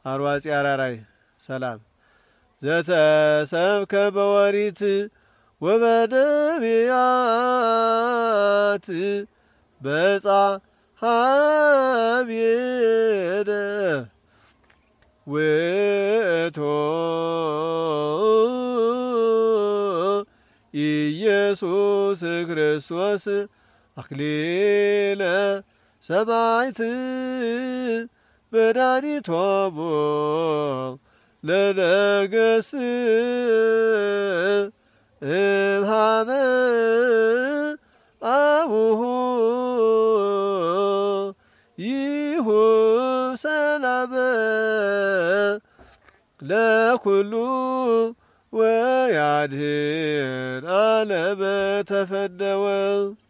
አርዋጺ አራራይ ሰላም ዘተሰብከ በወሪት ወበነቢያት በጻሐብየነ ውእቱ ኢየሱስ ክርስቶስ አክሊለ ሰማዕት መድኃኒቶሙ ለነገሥት እምኀበ አቡሁ ይሁብ ሰላመ ለኩሉ ወያድኅን ዓለመ ተፈነወ